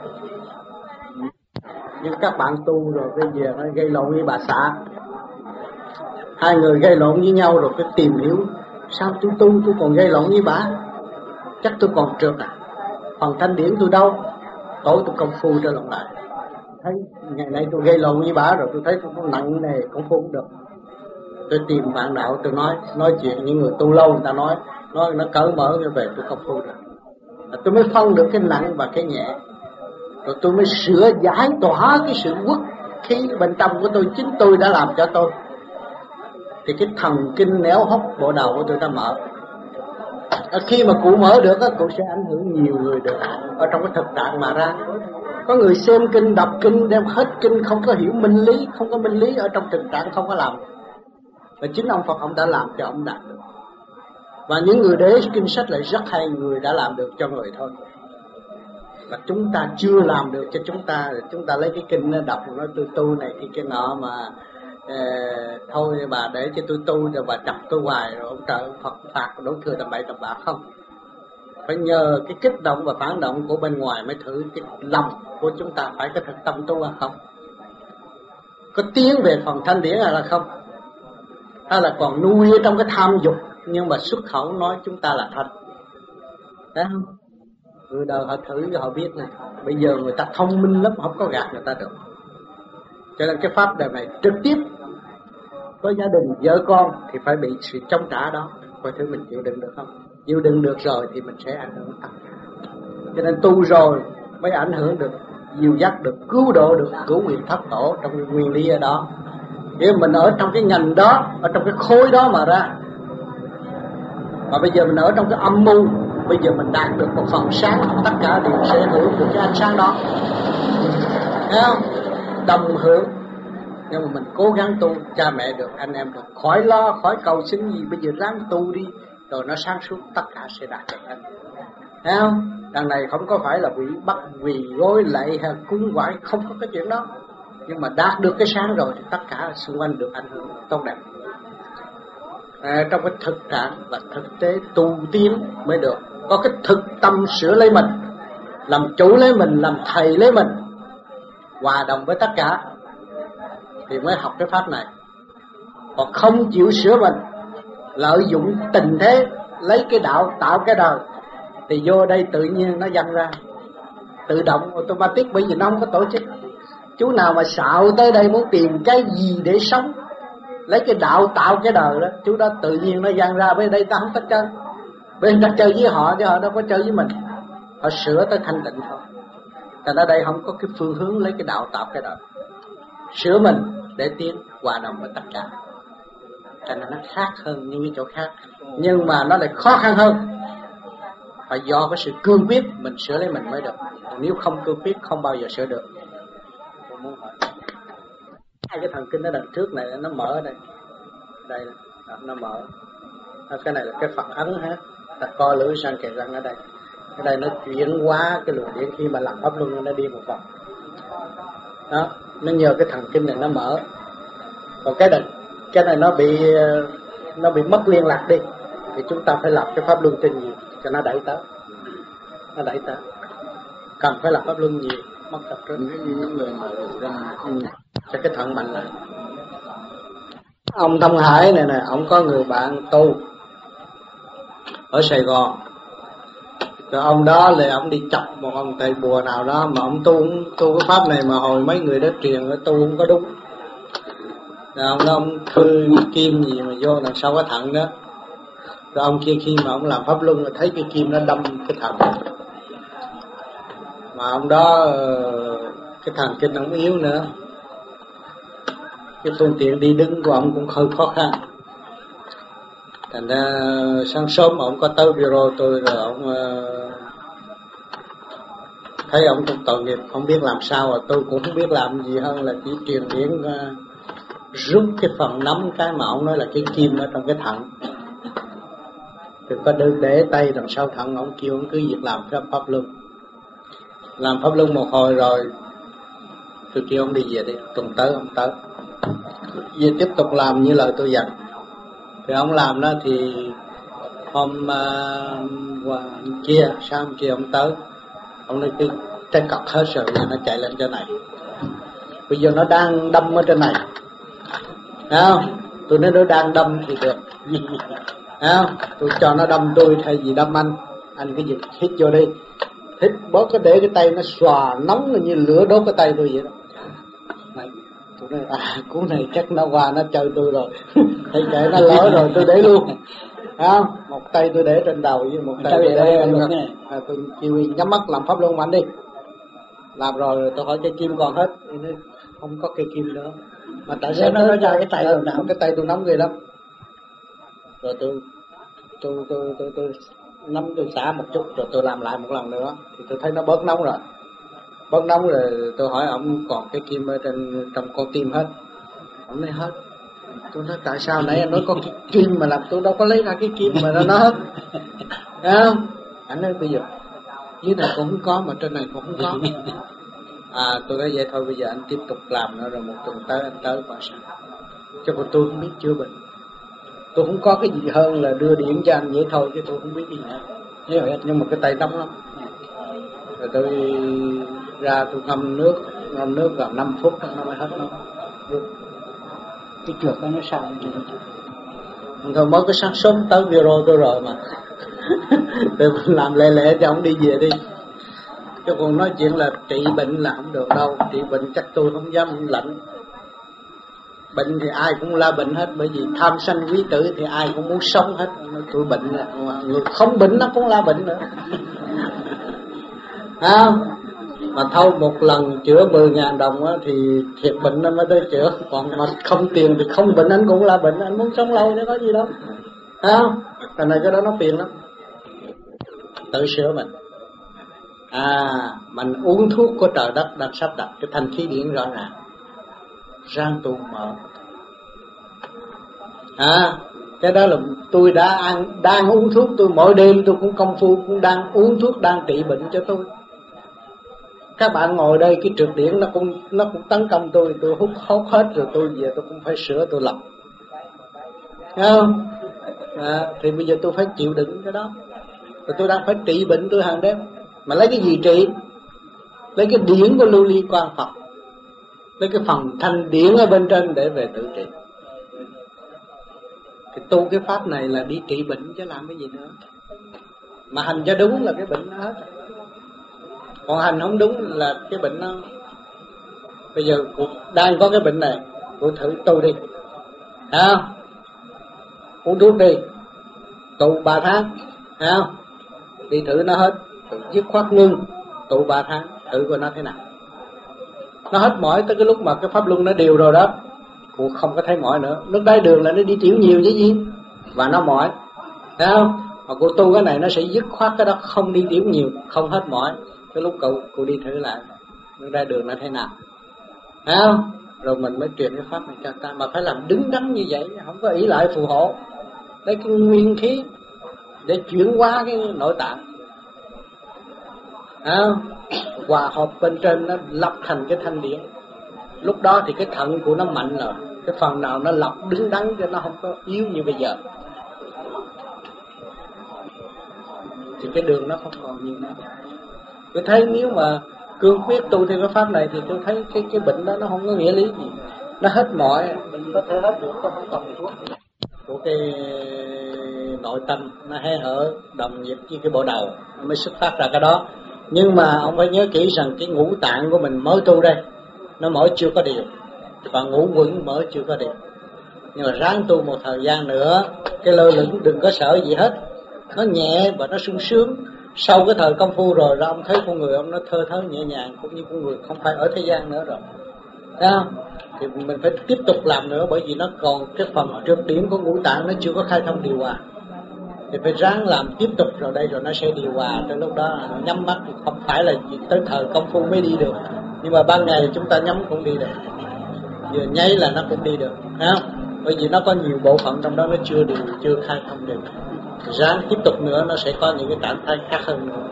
Nhưng các bạn tu rồi bây giờ nó gây lộn với bà xã. Hai người gây lộn với nhau rồi cái tìm hiểu sao tôi tu tôi còn gây lộn với bà, chắc tôi còn trượt à, phần thanh điển tôi đâu, tối tôi công phu trở lại, thấy ngày nay tôi gây lộn với bà rồi, tôi thấy tôi có nặng nề công phu cũng được. Tôi tìm bạn đạo tôi nói nói chuyện những người tu lâu, người ta nói nói nó cởi mở như về tôi công phu được, tôi mới phân được cái nặng và cái nhẹ, rồi tôi mới sửa giải tỏa cái sự uất khí bên trong của tôi, chính tôi đã làm cho tôi. Thì cái thần kinh néo hốc bộ đầu của tôi đã mở. Khi mà cụ mở được á, cụ sẽ ảnh hưởng nhiều người được ở trong cái thực trạng mà ra. Có người xem kinh, đọc kinh, đem hết kinh, không có hiểu minh lý, không có minh lý ở trong thực trạng không có làm. Và chính ông Phật ông đã làm cho ông đạt được. Và những người để kinh sách lại rất hay, người đã làm được cho người thôi. Và chúng ta chưa làm được cho chúng ta, chúng ta lấy cái kinh nó đọc nói tôi tu này thì cái nọ mà Ờ, thôi bà để cho tôi tu rồi bà chọc tôi hoài rồi ông trời ông Phật phạt đổ thừa tầm bậy tầm bạ không. Phải nhờ cái kích động và phản động của bên ngoài mới thử cái lòng của chúng ta phải có thực tâm tu hay không, có tiến về phần thanh điển hay là không, hay là còn nuôi ở trong cái tham dục nhưng mà xuất khẩu nói chúng ta là thanh. Thấy không? Người đời họ thử họ biết này. Bây giờ người ta thông minh lắm, không có gạt người ta được. Cho nên cái pháp đời này trực tiếp với gia đình, vợ con thì phải bị sự chống trả đó. Coi thử mình chịu đựng được không? Chịu đựng được rồi thì mình sẽ ảnh hưởng tất cả. Cho nên tu rồi mới ảnh hưởng được, dìu dắt được, cứu độ được, cứu nguyện thất tổ trong cái nguyên lý ở đó. Nếu mình ở trong cái ngành đó, ở trong cái khối đó mà ra, mà bây giờ mình ở trong cái âm mưu, bây giờ mình đạt được một phần sáng, tất cả đều sẽ hưởng được cái ánh sáng đó. Thấy không? Đồng hưởng. Nhưng mà mình cố gắng tu, cha mẹ được, anh em được, khỏi lo, khỏi cầu xin gì, bây giờ ráng tu đi, rồi nó sáng suốt, tất cả sẽ đạt được anh. Thấy không? Đằng này không có phải là bị bắt quỳ gối lạy hay cúng quải, không có cái chuyện đó. Nhưng mà đạt được cái sáng rồi thì tất cả xung quanh được ảnh hưởng tốt đẹp. À, trong cái thực trạng và thực tế tu tiến mới được. Có cái thực tâm sửa lấy mình, làm chủ lấy mình, làm thầy lấy mình, hòa đồng với tất cả thì mới học cái pháp này. Còn không chịu sửa mình, lợi dụng tình thế lấy cái đạo tạo cái đời, thì vô đây tự nhiên nó dâng ra, tự động automatic, bởi vì nó không có tổ chức. Chú nào mà xạo tới đây muốn tìm cái gì để sống, lấy cái đạo tạo cái đời đó, chú đó tự nhiên nó dâng ra. Bên đây ta không có chơi, bên ta chơi với họ chứ họ đâu có chơi với mình. Họ sửa tới thanh định thôi. Thành ở đây không có cái phương hướng lấy cái đạo tạo cái đời, sửa mình để tiến hòa đồng với tất cả. Thành ra nó khác hơn những cái chỗ khác, nhưng mà nó lại khó khăn hơn. Phải do cái sự cương quyết mình sửa lấy mình mới được. Nếu không cương quyết không bao giờ sửa được. Tôi muốn hỏi hai cái thần kinh ở đằng trước này nó mở ở đây, đây đó, nó mở. Cái này là cái phản ấn ha, ta co lưỡi sang kề răng ở đây. Cái đây nó chuyển hóa cái luồng điện, khi mà làm pháp luân nó đi một vòng. Đó, nó nhờ cái thần kinh này nó mở. Còn cái này, cái này nó bị nó bị mất liên lạc đi, thì chúng ta phải làm cái pháp luân cho nhiều, cho nó đẩy tới, nó đẩy tới. Cần phải làm pháp luân nhiều, mất tập trung. Những người mà ra không cho cái thận mạnh lại. Ông Thông Hải này nè, ông có người bạn tu ở Sài Gòn. Rồi ông đó là ông đi chọc một ông thầy bùa nào đó, mà ông tu tu cái pháp này mà hồi mấy người đó truyền nó tu không có đúng. Rồi ông đó ông khơi kim gì mà vô đằng sau cái thận đó. Rồi ông kia khi mà ông làm pháp luân là thấy cái kim nó đâm cái thận. Mà ông đó cái thần kinh ông yếu nữa, cái phương tiện đi đứng của ông cũng hơi khó khăn. Thành ra sáng sớm ông có tới bureau tôi, rồi ông uh, thấy ông cũng tội nghiệp, không biết làm sao, rồi tôi cũng không biết làm gì hơn là chỉ truyền điển uh, rút cái phần nắm cái mà ông nói là cái kim ở trong cái thận. Thì có đưa để tay đằng sau thận, ông kêu ông cứ việc làm cái pháp luân. Làm pháp luân một hồi rồi tôi kêu ông đi về đi, tuần tới ông tới về tiếp tục làm như lời tôi dặn. Thì ông làm đó thì hôm uh, kia sáng kia ông tới, ông nói cái trái cọc hết rồi, nó chạy lên trên này, bây giờ nó đang đâm ở trên này. Thấy không? Tôi nói nó đang đâm thì được. Thấy không? Tôi cho nó đâm tôi thay vì đâm anh. Anh cái gì hít vô đi, hít bớt cái để cái tay nó xòa nóng như lửa đốt cái tay tôi vậy đó. Này, tôi nói à, cú này chắc nó qua nó chơi tôi rồi. Thấy kệ nó lỡ rồi tôi để luôn. Thấy không? Một tay tôi để trên đầu với một tay tôi để trên ngực. À, tôi kêu nhắm mắt làm pháp luân mạnh đi. Làm rồi, rồi tôi hỏi cái kim còn hết. Thì nó không có cây kim nữa. Mà tại sao nó ra cái tay tôi nóng? Cái tay tôi nóng ghê lắm. Rồi tôi tôi tôi tôi, tôi nắm tôi xả một chút, rồi tôi làm lại một lần nữa thì tôi thấy nó bớt nóng rồi. Bớt nóng rồi tôi hỏi ông còn cái kim ở trên trong con tim hết. Ông nói hết. Tôi nói tại sao nãy anh nói có cái kim mà làm tôi đâu có lấy ra cái kim mà nó hết. Thấy không? Anh nói bây giờ dưới này cũng không có mà trên này cũng không có. À tôi nói vậy thôi, bây giờ anh tiếp tục làm nữa, rồi một tuần tới anh tới qua sao. Chứ còn tôi không biết chữa bệnh. Tôi không có cái gì hơn là đưa điện cho anh vậy thôi, chứ tôi không biết gì nữa. Nhưng mà cái tay nóng lắm. Rồi tôi ra tôi ngâm nước, ngâm nước vào năm phút nó mới hết nóng. cái chuột nó sao thôi mới cái sáng sớm tới bureau tôi rồi mà. Thì mình làm lẹ lẹ cho ông đi về đi. Chứ còn nói chuyện là trị bệnh là không được đâu. Trị bệnh chắc tôi không dám lạnh. Bệnh thì ai cũng la bệnh hết, bởi vì tham sân quý tử thì ai cũng muốn sống hết. Tôi bệnh là người không bệnh nó cũng la bệnh nữa. À, mà thôi một lần chữa mười ngàn đồng á, thì thiệt bệnh nó mới tới chữa. Còn mà không tiền thì không bệnh anh cũng la bệnh, anh muốn sống lâu chứ có gì đâu. À, cái này cái đó nó phiền lắm. Tự sửa mình. À, mình uống thuốc của trời đất đang sắp đặt cái thanh khí điển rõ ràng, rang tu mở. À, cái đó là tôi đã ăn, đang uống thuốc, tôi mỗi đêm tôi cũng công phu cũng đang uống thuốc, đang trị bệnh cho tôi. Các bạn ngồi đây cái trượt điển nó cũng nó cũng tấn công tôi, tôi hút hốt hết rồi tôi về tôi cũng phải sửa tôi lập. Thấy không? À, thì bây giờ tôi phải chịu đựng cái đó. Rồi tôi đang phải trị bệnh tôi hàng đêm. Mà lấy cái gì trị? Lấy cái điển của lưu ly quan Phật, lấy cái phần thanh điển ở bên trên để về tự trị. Thì tu cái pháp này là đi trị bệnh chứ làm cái gì nữa. Mà hành cho đúng là cái bệnh nó hết. Còn hành không đúng là cái bệnh nó. Bây giờ cô đang có cái bệnh này, cô thử tu đi. Thấy không? Uống thuốc đi, tụ ba tháng. Thấy không? Đi thử nó hết, dứt khoát ngưng, tụ ba tháng, thử coi nó thế nào. Nó hết mỏi tới cái lúc mà cái pháp luân nó đều rồi đó, cô không có thấy mỏi nữa. Lúc đái đường là nó đi tiểu nhiều chứ gì, và nó mỏi. Thấy không? Mà cô tu cái này nó sẽ dứt khoát cái đó, không đi tiểu nhiều, không hết mỏi. Cái lúc cậu cô đi thử lại lúc đái đường nó thế nào. Thấy không? Rồi mình mới truyền cái pháp này cho ta. Mà phải làm đứng đắn như vậy, không có ỷ lại phù hộ. Lấy cái nguyên khí để chuyển hóa cái nội tạng. À, hòa hợp bên trên nó lập thành cái thanh điển. Lúc đó thì cái thận của nó mạnh rồi, cái phần nào nó lập đứng đắn cho nó không có yếu như bây giờ. Thì cái đường nó không còn như nữa. Tôi thấy nếu mà cương quyết tu theo cái pháp này thì tôi thấy cái cái bệnh đó nó không có nghĩa lý gì. Nó hết mọi, mình có thể hết được, có không cần thuốc. Của cái nội tâm nó hé hở đồng nhịp với cái bộ đầu nó mới xuất phát ra cái đó. Nhưng mà ông phải nhớ kỹ rằng cái ngũ tạng của mình mới tu đây, nó mở chưa có điều, và ngũ quẩn mở chưa có điều. Nhưng mà ráng tu một thời gian nữa, cái lơ lửng đừng có sợ gì hết, nó nhẹ và nó sung sướng. Sau cái thời công phu rồi ra ông thấy con người ông nó thơ thớ nhẹ nhàng, cũng như con người không phải ở thế gian nữa rồi. Thấy không? Thì mình phải tiếp tục làm nữa, bởi vì nó còn cái phần trượt điểm của ngũ tạng nó chưa có khai thông điều hòa. Thì phải ráng làm tiếp tục rồi đây rồi nó sẽ điều hòa. Tới lúc đó nhắm mắt thì không phải là tới thời công phu mới đi được, nhưng mà ban ngày chúng ta nhắm cũng đi được, vừa nháy là nó cũng đi được. Thấy không? Bởi vì nó có nhiều bộ phận trong đó nó chưa điều, chưa khai thông được. Ráng tiếp tục nữa nó sẽ có những cái trạng thái khác hơn nữa.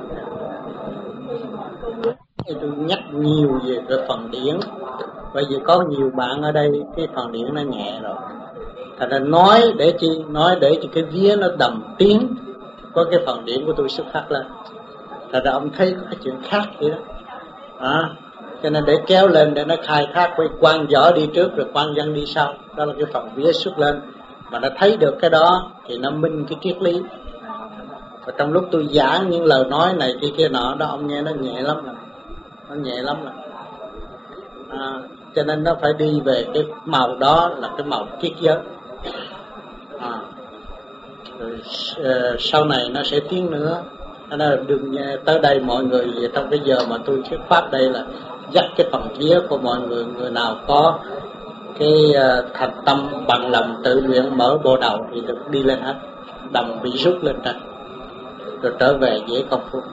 Thì tôi nhắc nhiều về cái phần điển, bởi vì có nhiều bạn ở đây cái phần điển nó nhẹ rồi. Thật ra nói để chi? Nói để cho cái vía nó đầm tiếng, có cái phần điển của tôi xuất phát lên. Thật ra ông thấy có cái chuyện khác vậy đó. À, cho nên để kéo lên để nó khai thác với quan võ đi trước rồi quan văn đi sau. Đó là cái phần vía xuất lên. Mà nó thấy được cái đó thì nó minh cái triết lý. Và trong lúc tôi giảng những lời nói này kia kia nọ đó, ông nghe nó nhẹ lắm rồi. Nó nhẹ lắm rồi. À, cho nên nó phải đi về cái màu đó là cái màu triết giới. À, rồi, uh, sau này nó sẽ tiến nữa. Nó đừng tới đây mọi người trong cái giờ mà tôi thuyết pháp đây là dắt cái phần vía của mọi người, người nào có cái uh, thành tâm bằng lòng tự nguyện mở bộ đầu thì được đi lên hết, đồng bị rút lên trên rồi trở về dễ công phu.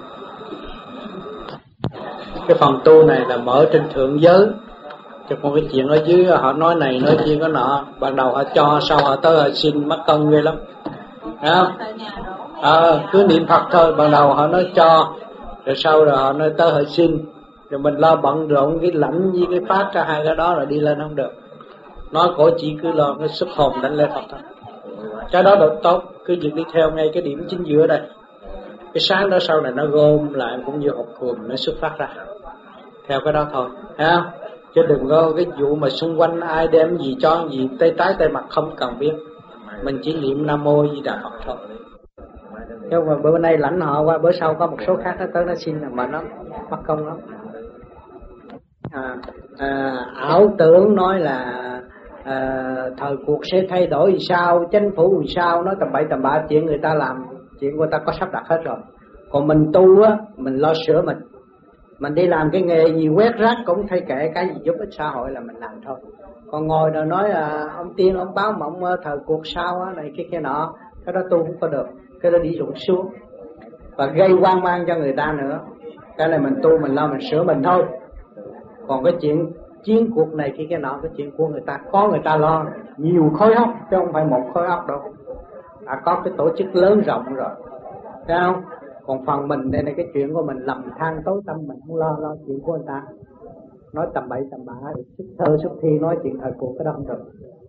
Cái phần tu này là mở trên thượng giới, chứ còn cái chuyện ở dưới họ nói này nói kia có nọ, ban đầu họ cho, sau họ tới họ xin mất công ghê lắm. Thấy không? À, cứ niệm Phật thôi, ban đầu họ nói cho, rồi sau rồi họ nói tới họ xin, rồi mình lo bận rộn cái lãnh với cái phát ra hai cái đó là đi lên không được. Nói cổ chỉ cứ lo cái xuất hồn đánh lên Phật thôi. Cái đó độ tốt, cứ việc đi theo ngay cái điểm chính giữa đây. Cái sáng đó sau này nó gom lại cũng như hộp cườm nó xuất phát ra. Theo cái đó thôi, thấy không? Chứ đừng có cái vụ mà xung quanh ai đem gì cho gì tay trái tay mặt không cần biết. Mình chỉ niệm Nam Mô Di Đà Phật thôi. Nhưng mà bữa nay lãnh họ qua, bữa sau có một số khác nó tới nó xin là mà nó mất công lắm. À, à, ảo tưởng nói là à, thời cuộc sẽ thay đổi sao, chính phủ sao, nói tầm bậy tầm bạ, chuyện người ta làm, chuyện người ta có sắp đặt hết rồi. Còn mình tu á, mình lo sửa mình. Mình đi làm cái nghề gì quét rác cũng thay kệ, cái gì giúp ích xã hội là mình làm thôi. Còn ngồi rồi nói à, ông tiên ông báo mộng thời cuộc sao á, này cái kia nọ, cái đó tu không có được, cái đó đi rụng xuống và gây hoang mang cho người ta nữa. Cái này mình tu mình lo mình sửa mình thôi. Còn cái chuyện chiến cuộc này kia cái nọ, cái chuyện của người ta có người ta lo, nhiều khối óc chứ không phải một khối óc đâu. À, có cái tổ chức lớn rộng rồi, thấy không? Còn phần mình đây là cái chuyện của mình lầm than tối tâm, mình không lo lo chuyện của người ta, nói tầm bậy tầm bạ, sức thơ sức thi nói chuyện thời cuộc cái đó không được.